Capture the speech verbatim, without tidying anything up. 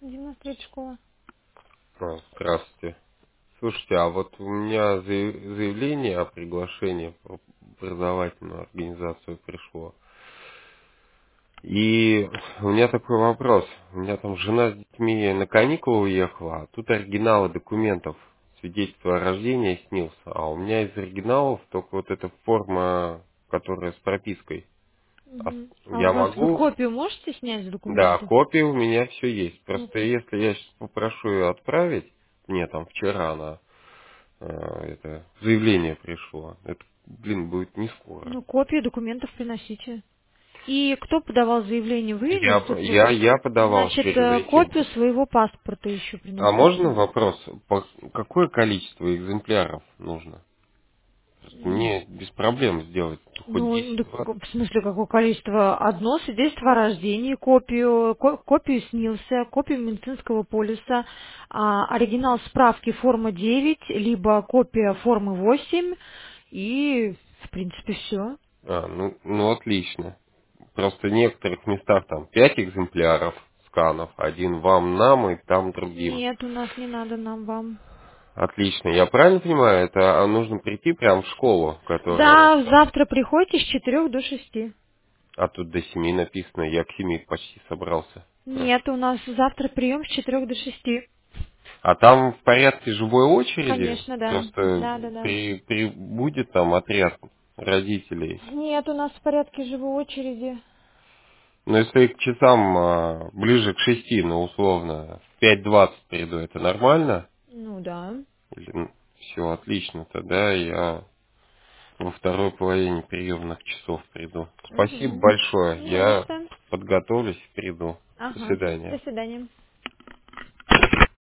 девяносто третья школа. А, здравствуйте. Слушайте, а вот у меня заяв- заявление о приглашении в образовательную организацию пришло. И у меня такой вопрос. У меня там жена с детьми на каникулы уехала, а тут оригиналы документов, свидетельство о рождении снился, а у меня из оригиналов только вот эта форма, которая с пропиской. А Мгм. А у я вас вы могу. копию можете снять с Да, документов? копия у меня все есть. Ну, Просто если я сейчас попрошу ее отправить, мне там вчера она э, это заявление пришло, это, блин, будет не скоро. ну, копию документов приносите. И кто подавал заявление, вы или Я, супруг? я, я подавал Значит, через э, эти. копию своего паспорта еще А можно приносите. вопрос, по- какое количество экземпляров нужно? Просто М, мне без проблем сделать, хоть Ну, да десять-двадцать. в смысле, какое количество? Одно свидетельство о рождении, копию, ко- копию снился, копию медицинского полиса, а, оригинал справки форма девять, либо копия формы восемь, и, в принципе, все. А, ну, ну отлично. Просто в некоторых местах там пять экземпляров сканов, один вам, нам и там другим. Нет, у нас не надо нам вам. Отлично. Я правильно понимаю, это а, нужно прийти прямо в школу, которая... Да, завтра приходите с четырех до шести. А тут до семи написано, я к семи почти собрался. А Нет, у нас завтра прием с четырех до шести. А там в порядке живой очереди Конечно, да. просто Да, да, да. при, при- будет там отряд родителей. Нет, у нас в порядке живой очереди. Но если к часам а, ближе к шести, ну условно, в пять двадцать приду, это нормально? Ну да. Все отлично, тогда я во второй половине приемных часов приду. Спасибо Угу. большое. Не за Я что. подготовлюсь и приду. До Ага. свидания. До свидания.